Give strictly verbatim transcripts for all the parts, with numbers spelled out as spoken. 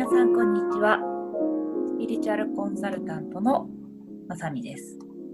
さんこんにちは。スピリチュアルコンサルタントのまさみです。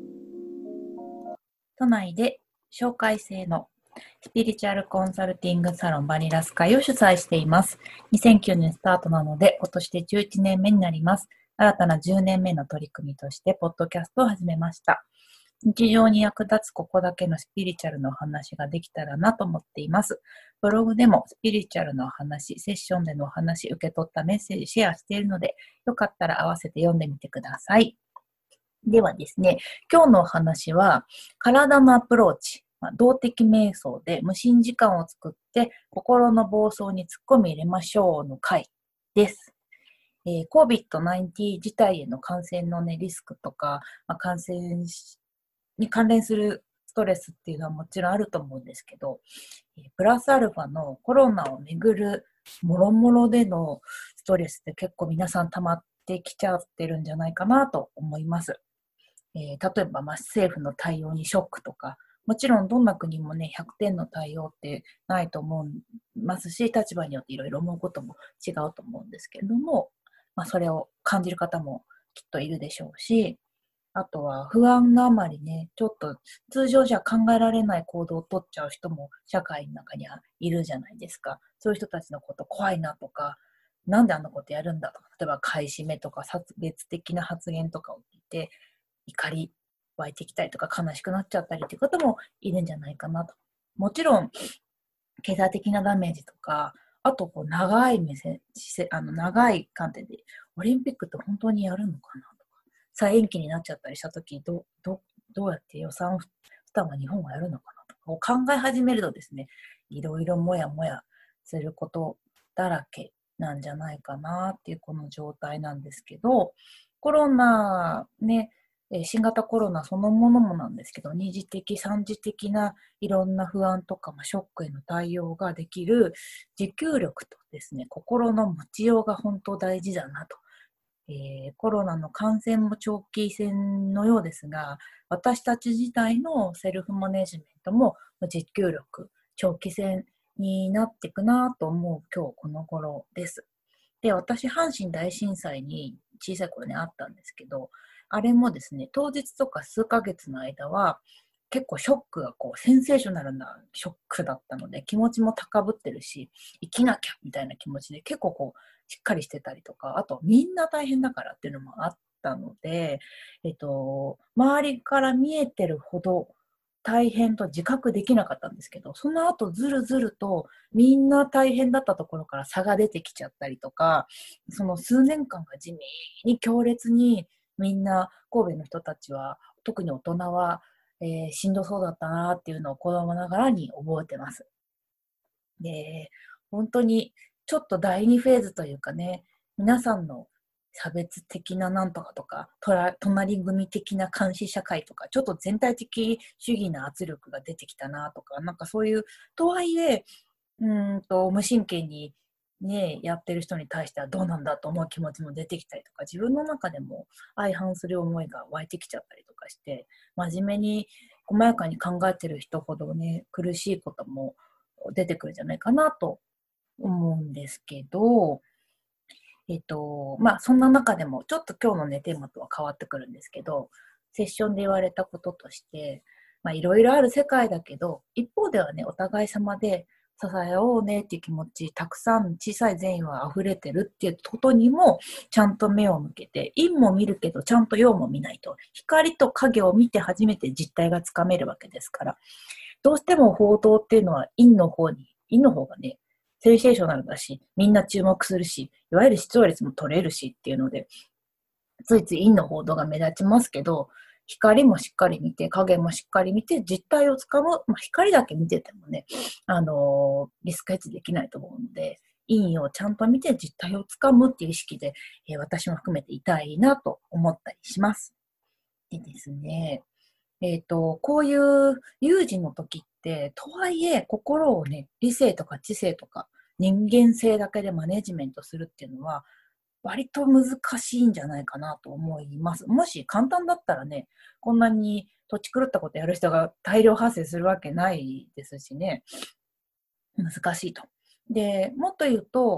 都内で紹介制のスピリチュアルコンサルティングサロンバニラス会を主催しています。にせんきゅうねんスタートなので今年でじゅういちねんめになります。新たなじゅうねんめの取り組みとしてポッドキャストを始めました。日常に役立つここだけのスピリチュアルの話ができたらなと思っています。ブログでもスピリチュアルの話、セッションでの話、受け取ったメッセージシェアしているので、よかったら合わせて読んでみてください。ではですね、今日のお話は、体のアプローチ、まあ、動的瞑想で無心時間を作って心の暴走に突っ込み入れましょうの回です。えー、コービッドナインティーン 自体への感染の、ね、リスクとか、まあ、感染に関連するストレスっていうのはもちろんあると思うんですけど、プラスアルファのコロナをめぐるもろもろでのストレスって結構皆さん溜まってきちゃってるんじゃないかなと思います。えー、例えば、まあ、政府の対応にショックとか、もちろんどんな国もね、ひゃくてんの対応ってないと思いますし、立場によっていろいろ思うことも違うと思うんですけれども、まあ、それを感じる方もきっといるでしょうし、あとは不安のあまりね、ちょっと通常じゃ考えられない行動を取っちゃう人も社会の中にはいるじゃないですか。そういう人たちのこと怖いなとか、なんであんなことやるんだとか、例えば買い占めとか差別的な発言とかを聞いて、怒り湧いてきたりとか悲しくなっちゃったりという方もいるんじゃないかなと。もちろん、経済的なダメージとか、あとこう長い目線、あの長い観点で、オリンピックって本当にやるのかなとか、再延期になっちゃったりしたとき、どどどうやって予算負担は日本がやるのかなとかを考え始めるとですね、いろいろもやもやすることだらけなんじゃないかなっていうこの状態なんですけど、コロナね、新型コロナそのものもなんですけど、二次的、三次的ないろんな不安とか、まあ、ショックへの対応ができる持久力とですね、心の持ちようが本当大事だなと。えー、コロナの感染も長期戦のようですが、私たち自体のセルフマネジメントも持久力、長期戦になっていくなと思う今日この頃です。で、私、阪神大震災に小さい頃にあったんですけど、あれもですね、当日とか数ヶ月の間は、結構ショックがこう、センセーショナルなショックだったので、気持ちも高ぶってるし、生きなきゃみたいな気持ちで結構こう、しっかりしてたりとか、あとみんな大変だからっていうのもあったので、えっと、周りから見えてるほど大変と自覚できなかったんですけど、その後ずるずるとみんな大変だったところから差が出てきちゃったりとか、その数年間が地味に強烈にみんな神戸の人たちは、特に大人は、えーしんどそうだったなっていうのを子供ながらに覚えてます。で、本当にちょっと第二フェーズというかね、皆さんの差別的ななんとかとか、とら隣組的な監視社会とか、ちょっと全体的主義な圧力が出てきたなとか、なんかそういう、とはいえ、うーんと無神経にね、やってる人に対してはどうなんだと思う気持ちも出てきたりとか、自分の中でも相反する思いが湧いてきちゃったりとかして、真面目に細やかに考えてる人ほどね、苦しいことも出てくるんじゃないかなと思うんですけど、えっと、まあ、そんな中でも、ちょっと今日のね、テーマとは変わってくるんですけど、セッションで言われたこととして、まあ、いろいろある世界だけど、一方ではね、お互い様で支え合おうねっていう気持ち、たくさん小さい善意は溢れてるっていうことにも、ちゃんと目を向けて、陰も見るけど、ちゃんと陽も見ないと、光と影を見て初めて実態がつかめるわけですから、どうしても報道っていうのは陰の方に、陰の方がね、センセーショナルだし、みんな注目するし、いわゆる視聴率も取れるしっていうので、ついつい陰の報道が目立ちますけど、光もしっかり見て、影もしっかり見て、実態をつかむ、まあ、光だけ見ててもね、あのーリスクヘッジできないと思うので、陰をちゃんと見て実態をつかむっていう意識で、えー私も含めていたいなと思ったりします。でですね、えっと、こういう有事の時って、とはいえ心をね、理性とか知性とか人間性だけでマネジメントするっていうのは、割と難しいんじゃないかなと思います。もし簡単だったらね、こんなに土地狂ったことやる人が大量発生するわけないですしね、難しいと。で、もっと言うと、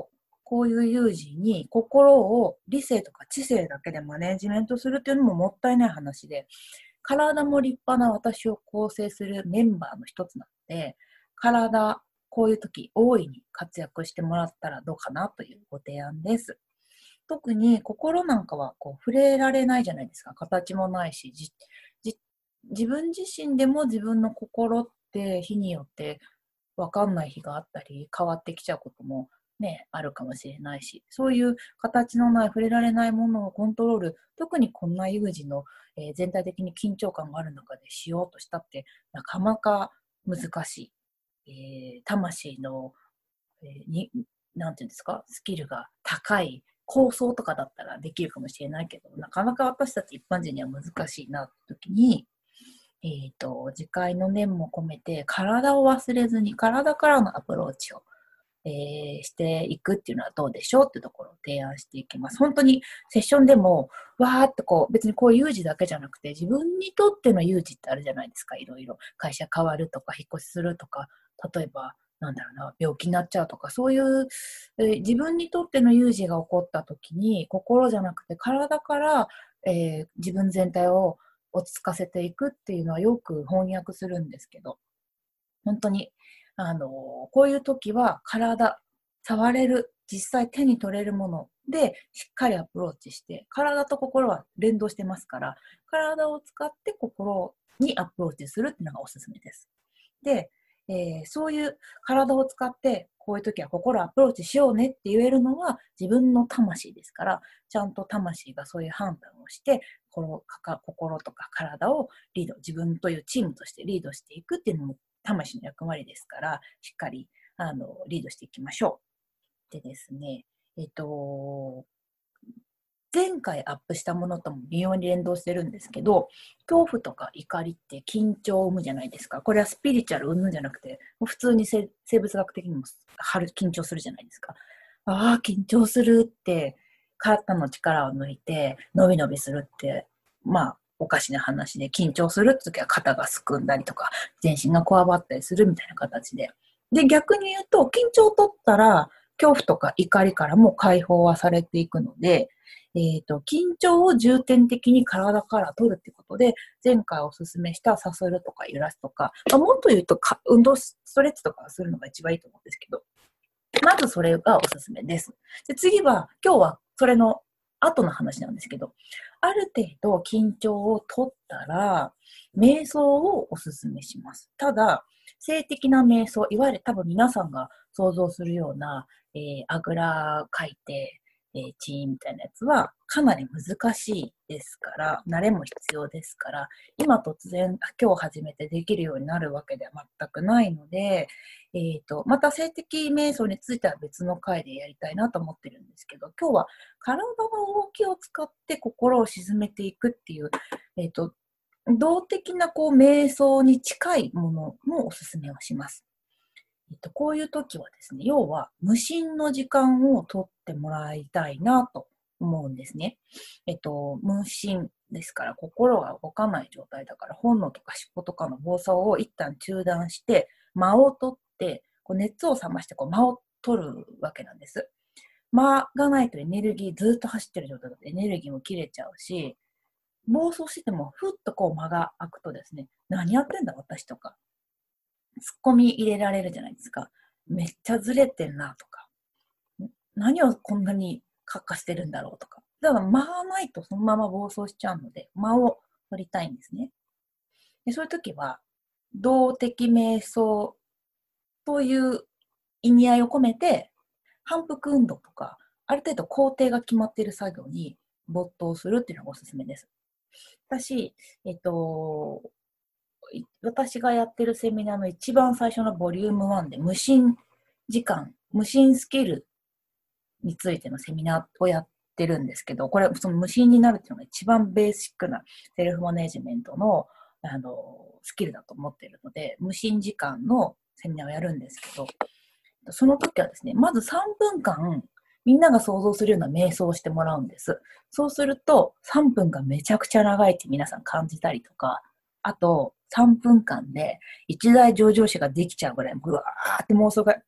こういう有事に心を理性とか知性だけでマネジメントするっていうのももったいない話で、体も立派な私を構成するメンバーの一つなので、体、こういう時大いに活躍してもらったらどうかなというご提案です。特に心なんかはこう触れられないじゃないですか。形もないし、じじ自分自身でも自分の心って日によって分かんない日があったり、変わってきちゃうこともね、あるかもしれないし、そういう形のない触れられないものをコントロール、特にこんな有事の、えー全体的に緊張感がある中でしようとしたって、なかなか難しい。えー魂の、えーに、なんていうんですか、スキルが高い構想とかだったらできるかもしれないけど、なかなか私たち一般人には難しいなって時に、えっと、次回の念も込めて、体を忘れずに、体からのアプローチを、えーしていくっていうのはどうでしょうっていうところを提案していきます。本当にセッションでも、わーってこう、別にこういう有事だけじゃなくて、自分にとっての有事ってあるじゃないですか、いろいろ。会社変わるとか、引っ越しするとか、例えば、なんだろうな、病気になっちゃうとか、そういう、えー自分にとっての有事が起こった時に、心じゃなくて体から、えー自分全体を落ち着かせていくっていうのはよく翻訳するんですけど、本当に、あの、こういう時は体、触れる、実際手に取れるものでしっかりアプローチして、体と心は連動してますから、体を使って心にアプローチするっていうのがおすすめです。で、えーそういう体を使って、こういう時は心をアプローチしようねって言えるのは自分の魂ですから、ちゃんと魂がそういう判断をして、この心とか体をリード、自分というチームとしてリードしていくっていうのも魂の役割ですから、しっかりあのリードしていきましょう。でですね、えっと、前回アップしたものとも微妙に連動してるんですけど、恐怖とか怒りって緊張を生むじゃないですか。これはスピリチュアル云々じゃなくて、普通に生物学的にも緊張するじゃないですか。ああ、緊張するって、肩の力を抜いて、伸び伸びするって、まあ、おかしな話で、緊張するって時は肩がすくんだりとか、全身がこわばったりするみたいな形で。で、逆に言うと、緊張を取ったら、恐怖とか怒りからも解放はされていくので、えっと、緊張を重点的に体から取るってことで、前回お勧めしたさするとか揺らすとか、まあ、もっと言うとか、運動、ストレッチとかするのが一番いいと思うんですけど、まずそれがおすすめです。で、次は、今日はそれの後の話なんですけど、ある程度緊張を取ったら、瞑想をおすすめします。ただ、静的な瞑想、いわゆる多分皆さんが想像するような、えーあぐらかいて、えーチーンみたいなやつはかなり難しいですから、慣れも必要ですから、今突然、今日始めてできるようになるわけでは全くないので、えっと、また静的瞑想については別の回でやりたいなと思ってるんですけど、今日は体の動きを使って心を沈めていくっていう、えっと、動的なこう瞑想に近いものもおすすめをします。えっと、こういう時はですね、要は無心の時間をとってもらいたいなと思うんですね。えっと、無心ですから心が動かない状態だから本能とか思考とかの暴走を一旦中断して間を取ってこう熱を冷ましてこう間を取るわけなんです。間がないとエネルギーずっと走ってる状態だとエネルギーも切れちゃうし、暴走しててもふっとこう間が空くとですね、何やってんだ私とかツッコミ入れられるじゃないですか。めっちゃずれてんなとか。何をこんなにカッカしてるんだろうとか。だから間がないとそのまま暴走しちゃうので、間を取りたいんですね。でそういう時は、動的瞑想という意味合いを込めて、反復運動とか、ある程度工程が決まっている作業に没頭するっていうのがおすすめです。私、えっと、私がやってるセミナーの一番最初のボリュームワンで無心時間、無心スキルについてのセミナーをやってるんですけど、これ、その無心になるっていうのが一番ベーシックなセルフマネジメントの、あの、スキルだと思っているので、無心時間のセミナーをやるんですけど、その時はですね、まずさんぷんかん、みんなが想像するような瞑想をしてもらうんです。そうすると、さんぷんがめちゃくちゃ長いって皆さん感じたりとか、あと、さんぷんかんで一大上場誌ができちゃうぐらい、ぐわーって妄想が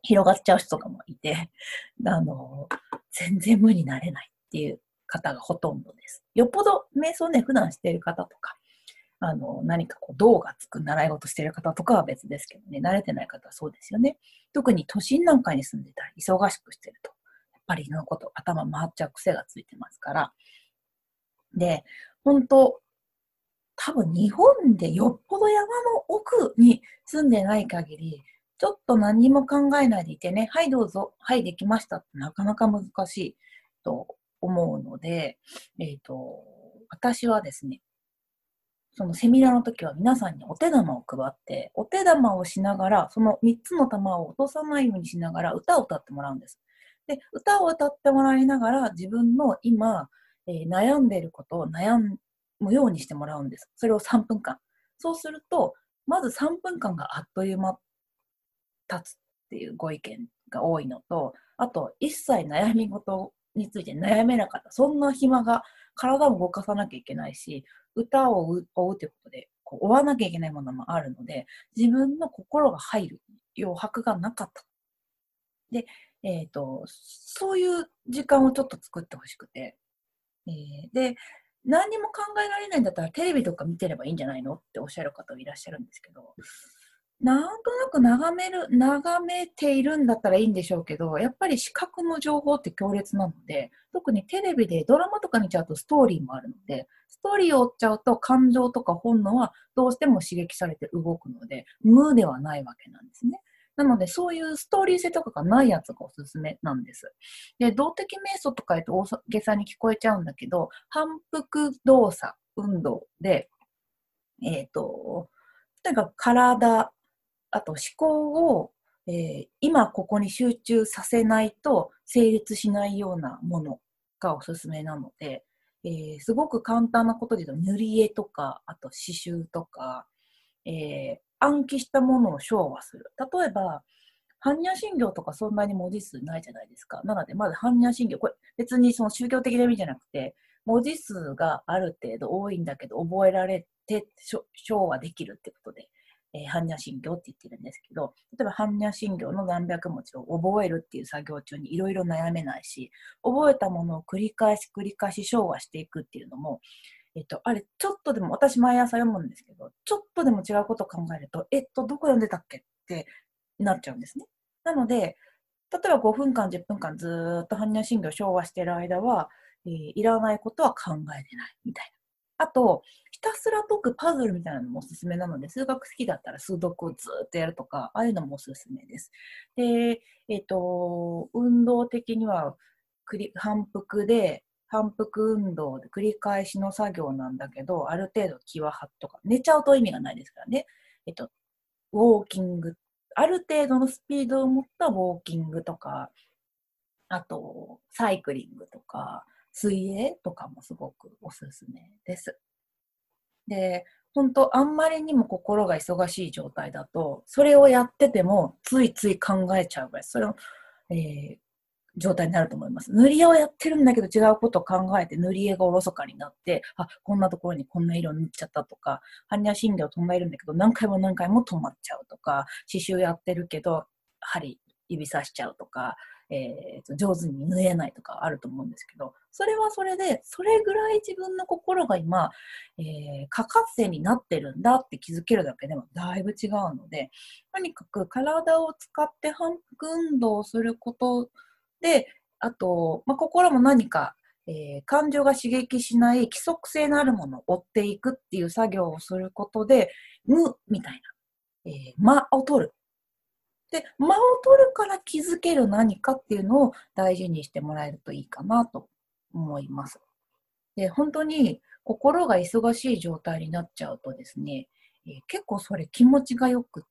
広がっちゃう人とかもいて、あの、全然無になれないっていう方がほとんどです。よっぽど瞑想ね、普段している方とか、あの、何かこう、道がつく習い事している方とかは別ですけどね、慣れてない方はそうですよね。特に都心なんかに住んでたり、忙しくしてると、やっぱりいろんなこと、頭回っちゃう癖がついてますから。で、本当多分日本でよっぽど山の奥に住んでない限り、ちょっと何も考えないでいてね、はいどうぞ、はいできましたってなかなか難しいと思うので、えっと、私はですね、そのセミナーの時は皆さんにお手玉を配って、お手玉をしながら、そのみっつの玉を落とさないようにしながら歌を歌ってもらうんです。で、歌を歌ってもらいながら自分の今、えー悩んでいることを悩むようにしてもらうんです。それをさんぷんかん。そうすると、まずさんぷんかんがあっという間経つっていうご意見が多いのと、あと、一切悩み事について悩めなかった。そんな暇が、体を動かさなきゃいけないし、歌を追うということで、こう追わなきゃいけないものもあるので、自分の心が入る余白がなかった。で、えっ、と、そういう時間をちょっと作ってほしくて、えーで、何にも考えられないんだったらテレビとか見てればいいんじゃないのっておっしゃる方いらっしゃるんですけど、なんとなく眺める、眺めているんだったらいいんでしょうけど、やっぱり視覚の情報って強烈なので、特にテレビでドラマとか見ちゃうとストーリーもあるので、ストーリーを追っちゃうと感情とか本能はどうしても刺激されて動くので、無ではないわけなんですね。なので、そういうストーリー性とかがないやつがおすすめなんです。で、動的瞑想とか言うと大げさに聞こえちゃうんだけど、反復動作、運動で、えっ、と、とにかく体、あと思考を、えー今ここに集中させないと成立しないようなものがおすすめなので、えーすごく簡単なことで言うと塗り絵とか、あと刺繍とか、えー暗記したものを消和する。例えば、般若心経とかそんなに文字数ないじゃないですか。なので、まず般若心経、これ別にその宗教的な意味じゃなくて、文字数がある程度多いんだけど、覚えられて、消和できるってことで、えー、般若心経って言ってるんですけど、例えば般若心経の何百文字を覚えるっていう作業中にいろいろ悩めないし、覚えたものを繰り返し繰り返し消和していくっていうのも、えっと、あれ、ちょっとでも、私毎朝読むんですけど、ちょっとでも違うことを考えると、えっと、どこ読んでたっけってなっちゃうんですね。なので、例えばごふんかん、じゅっぷんかんずーっと般若心経を消化している間は、えーいらないことは考えてないみたいな。あと、ひたすら解くパズルみたいなのもおすすめなので、数学好きだったら数読をずーっとやるとか、ああいうのもおすすめです。で、えっと、運動的には、繰り反復で、反復運動で繰り返しの作業なんだけど、ある程度気は張っとか、寝ちゃうと意味がないですからね。えっと、ウォーキング、ある程度のスピードを持ったウォーキングとか、あと、サイクリングとか、水泳とかもすごくおすすめです。で、本当あんまりにも心が忙しい状態だと、それをやっててもついつい考えちゃうぐらい、それを、えー状態になると思います。塗り絵をやってるんだけど違うことを考えて塗り絵がおろそかになって、あ、こんなところにこんな色塗っちゃったとか、般若心経飛んでいるんだけど何回も何回も止まっちゃうとか、刺繍やってるけど針指さしちゃうとか、えーと、上手に縫えないとかあると思うんですけど、それはそれで、それぐらい自分の心が今、えー、過活性になってるんだって気づけるだけでもだいぶ違うので、とにかく体を使って反復運動をすることで、あと、まあ、心も何か、えー感情が刺激しない規則性のあるものを追っていくっていう作業をすることで、無みたいな、えー間を取る。で、間を取るから気づける何かっていうのを大事にしてもらえるといいかなと思います。で、本当に心が忙しい状態になっちゃうとですね、えー結構それ気持ちがよくって、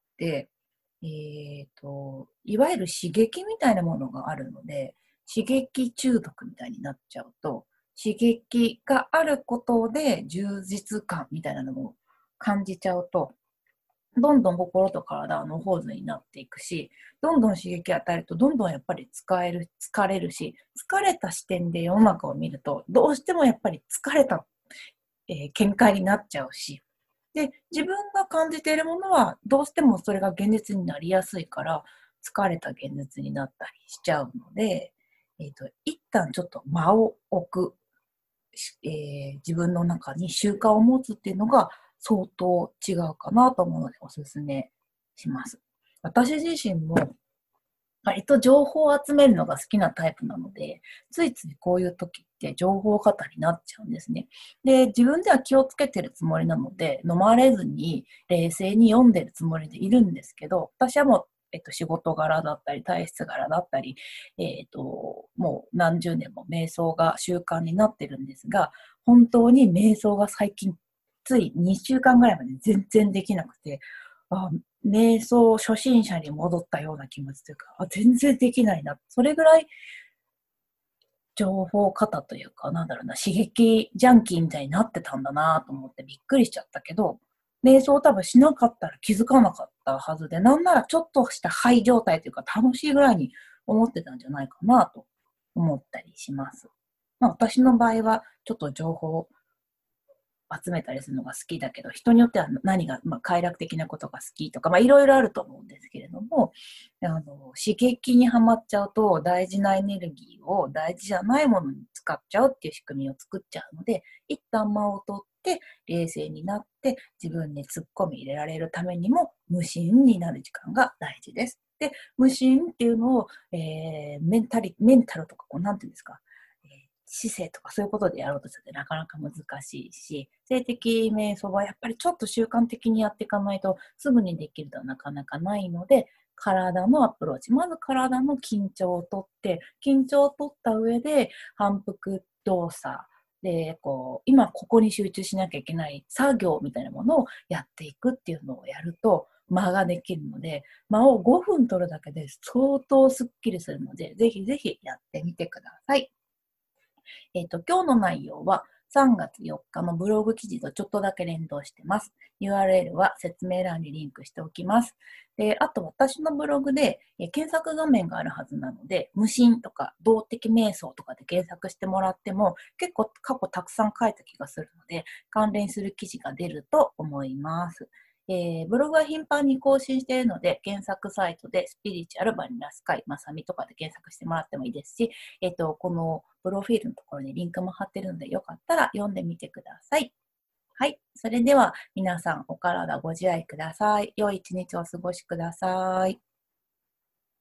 えっと、いわゆる刺激みたいなものがあるので、刺激中毒みたいになっちゃうと、刺激があることで充実感みたいなのを感じちゃうと、どんどん心と体は野放図になっていくし、どんどん刺激を与えると、どんどんやっぱり使える、疲れるし、疲れた視点で世の中を見ると、どうしてもやっぱり疲れた、えー見解になっちゃうし、で、自分が感じているものは、どうしてもそれが現実になりやすいから、 疲れた現実になったりしちゃうので、えっと、一旦ちょっと間を置く、えー自分の中に習慣を持つっていうのが相当違うかなと思うのでおすすめします。私自身も割と情報を集めるのが好きなタイプなので、ついついこういう時って情報過多になっちゃうんですね。で、自分では気をつけてるつもりなので、飲まれずに冷静に読んでるつもりでいるんですけど、私はもう、えっと、仕事柄だったり、体質柄だったり、えっと、もう何十年も瞑想が習慣になってるんですが、本当に瞑想が最近、ついにしゅうかんぐらいまで全然できなくて、あ、瞑想初心者に戻ったような気持ちというか、あ、全然できないな。それぐらい情報過多というか、なんだろうな、刺激ジャンキーみたいになってたんだなと思ってびっくりしちゃったけど、瞑想多分しなかったら気づかなかったはずで、なんならちょっとしたハイ状態というか楽しいぐらいに思ってたんじゃないかなと思ったりします。まあ、私の場合はちょっと情報集めたりするのが好きだけど、人によっては何が、まあ、快楽的なことが好きとか、まあ、いろいろあると思うんですけれども、あの、刺激にはまっちゃうと、大事なエネルギーを大事じゃないものに使っちゃうっていう仕組みを作っちゃうので、一旦間を取って、冷静になって、自分に突っ込み入れられるためにも、無心になる時間が大事です。で、無心っていうのを、えー、メンタリ、メンタルとか、こう、なんていうんですか、姿勢とかそういうことでやろうとするとなかなか難しいし、静的瞑想はやっぱりちょっと習慣的にやっていかないとすぐにできるとはなかなかないので、体のアプローチ、まず体の緊張をとって、緊張をとった上で反復動作で、こう、今ここに集中しなきゃいけない作業みたいなものをやっていくっていうのをやると、間ができるので、間をごふん取るだけで相当スッキリするので、ぜひぜひやってみてください。えっと、今日の内容はさんがつよっかのブログ記事とちょっとだけ連動してます。ユーアールエル は説明欄にリンクしておきます。で、あと私のブログでえ検索画面があるはずなので、無心とか動的瞑想とかで検索してもらっても結構過去たくさん書いた気がするので、関連する記事が出ると思います。えー、ブログは頻繁に更新しているので、検索サイトでスピリチュアルバニラスカイマサミとかで検索してもらってもいいですし、えっと、このプロフィールのところにリンクも貼ってるので、よかったら読んでみてください。はい。それでは皆さんお体ご自愛ください。良い一日をお過ごしください。